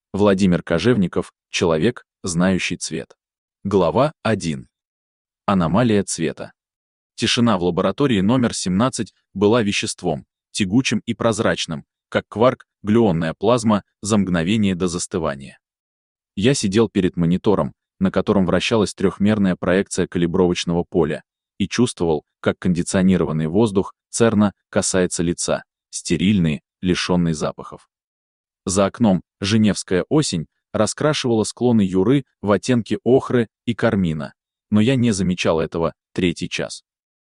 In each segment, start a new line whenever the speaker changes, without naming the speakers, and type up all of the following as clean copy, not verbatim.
Владимир Кожевников, человек, знающий цвет. Глава 1. Аномалия цвета. Тишина в лаборатории номер 17 была веществом, тягучим и прозрачным, как кварк, глюонная плазма, за мгновение до застывания. Я сидел перед монитором, на котором вращалась трехмерная проекция калибровочного поля, и чувствовал, как кондиционированный воздух ЦЕРНа касается лица, стерильный, лишенный запахов. За окном женевская осень раскрашивала склоны Юры в оттенки охры и кармина, но я не замечал этого третий час.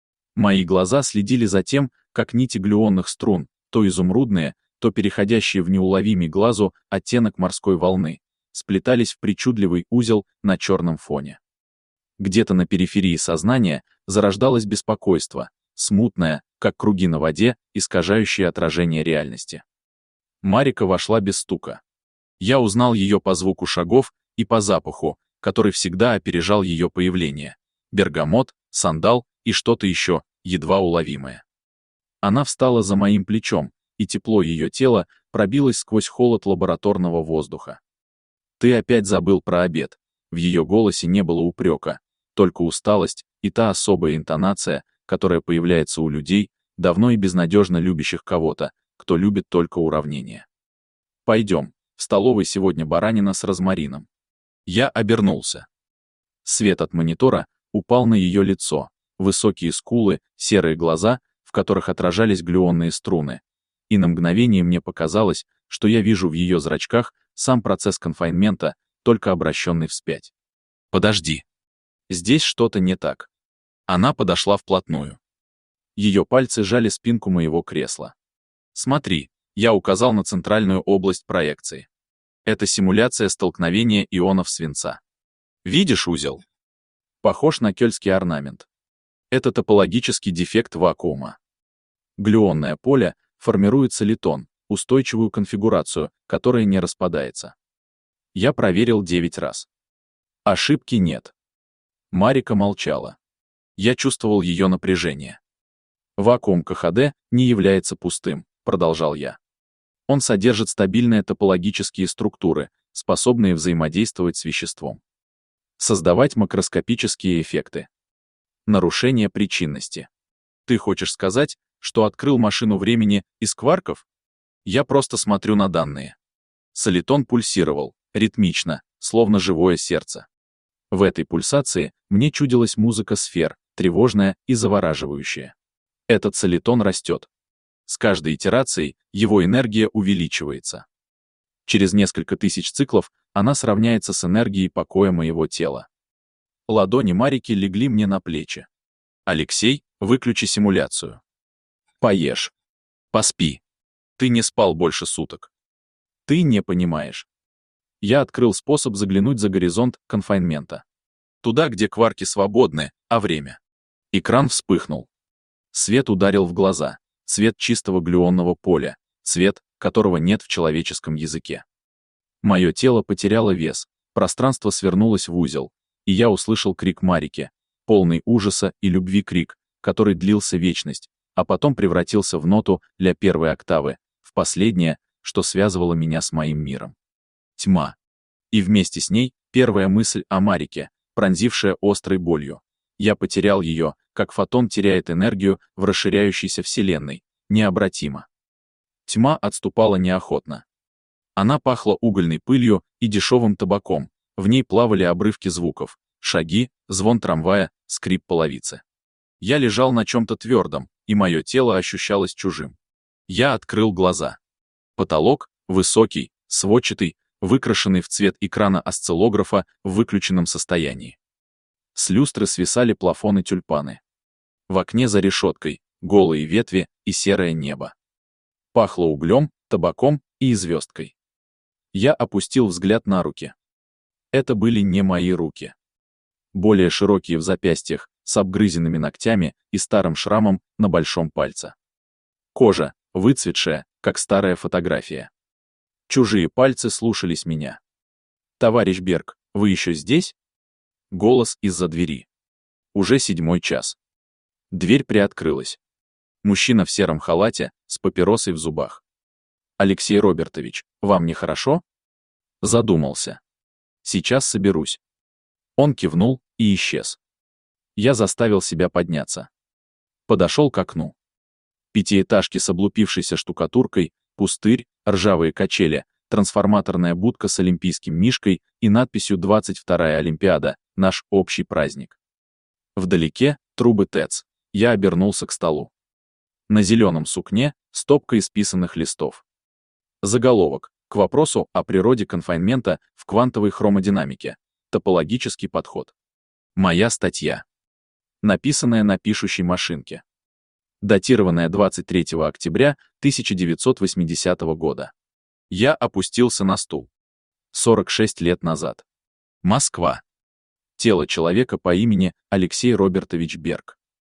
Мои глаза следили за тем, как нити глюонных струн, то изумрудные, то переходящие в неуловимый глазу оттенок морской волны, сплетались в причудливый узел на черном фоне. Где-то на периферии сознания зарождалось беспокойство, смутное, как круги на воде, искажающее отражение реальности. Марика вошла без стука. Я узнал ее по звуку шагов и по запаху, который всегда опережал ее появление. Бергамот, сандал и что-то еще, едва уловимое. Она встала за моим плечом, и тепло ее тела пробилось сквозь холод лабораторного воздуха. «Ты опять забыл про обед». В ее голосе не было упрека, только усталость и та особая интонация, которая появляется у людей, давно и безнадежно любящих кого-то, кто любит только уравнения. «Пойдем, в столовой сегодня баранина с розмарином». Я обернулся. Свет от монитора упал на ее лицо, высокие скулы, серые глаза, в которых отражались глюонные струны, и на мгновение мне показалось, что я вижу в ее зрачках сам процесс конфайнмента, только обращенный вспять. «Подожди. Здесь что-то не так». Она подошла вплотную. Ее пальцы сжали спинку моего кресла. «Смотри», я указал на центральную область проекции. Это симуляция столкновения ионов свинца. Видишь узел? Похож на кёльский орнамент. Это топологический дефект вакуума. Глюонное поле формирует солитон, устойчивую конфигурацию, которая не распадается. Я проверил 9 раз. Ошибки нет. Марика молчала. Я чувствовал ее напряжение. Вакуум КХД не является пустым, продолжал я. Он содержит стабильные топологические структуры, способные взаимодействовать с веществом. Создавать макроскопические эффекты. Нарушение причинности. Ты хочешь сказать, что открыл машину времени из кварков? Я просто смотрю на данные. Солитон пульсировал, ритмично, словно живое сердце. В этой пульсации мне чудилась музыка сфер, тревожная и завораживающая. Этот солитон растет. С каждой итерацией его энергия увеличивается. Через несколько тысяч циклов она сравняется с энергией покоя моего тела. Ладони Марики легли мне на плечи. «Алексей, выключи симуляцию. Поешь. Поспи. Ты не спал больше суток. Ты не понимаешь». Я открыл способ заглянуть за горизонт конфайнмента. Туда, где кварки свободны, а время. Экран вспыхнул. Свет ударил в глаза. Цвет чистого глюонного поля, цвет, которого нет в человеческом языке. Мое тело потеряло вес, пространство свернулось в узел, и я услышал крик Марики, полный ужаса и любви крик, который длился вечность, а потом превратился в ноту для первой октавы, в последнее, что связывало меня с моим миром. Тьма. И вместе с ней первая мысль о Марике, пронзившая острой болью. Я потерял ее, как фотон теряет энергию в расширяющейся Вселенной, необратимо. Тьма отступала неохотно. Она пахла угольной пылью и дешевым табаком, в ней плавали обрывки звуков, шаги, звон трамвая, скрип половицы. Я лежал на чем-то твердом, и мое тело ощущалось чужим. Я открыл глаза. Потолок, высокий, сводчатый, выкрашенный в цвет экрана осциллографа в выключенном состоянии. С люстры свисали плафоны тюльпаны. В окне за решеткой голые ветви и серое небо. Пахло углем, табаком и звездкой. Я опустил взгляд на руки. Это были не мои руки. Более широкие в запястьях, с обгрызенными ногтями и старым шрамом на большом пальце. Кожа, выцветшая, как старая фотография. Чужие пальцы слушались меня. «Товарищ Берг, вы еще здесь?» Голос из-за двери. Уже 7 час. Дверь приоткрылась. Мужчина в сером халате, с папиросой в зубах. «Алексей Робертович, вам нехорошо?» Задумался. Сейчас соберусь. Он кивнул и исчез. Я заставил себя подняться. Подошел к окну. Пятиэтажки с облупившейся штукатуркой, пустырь, ржавые качели, трансформаторная будка с олимпийским мишкой и надписью «22-я Олимпиада. Наш общий праздник». Вдалеке трубы ТЭЦ. Я обернулся к столу. На зеленом сукне стопка исписанных листов. Заголовок: к вопросу о природе конфайнмента в квантовой хромодинамике. Топологический подход. Моя статья. Написанная на пишущей машинке. Датированная 23 октября 1980 года. Я опустился на стул. 46 лет назад. Москва. Тело человека по имени Алексей Робертович Берг.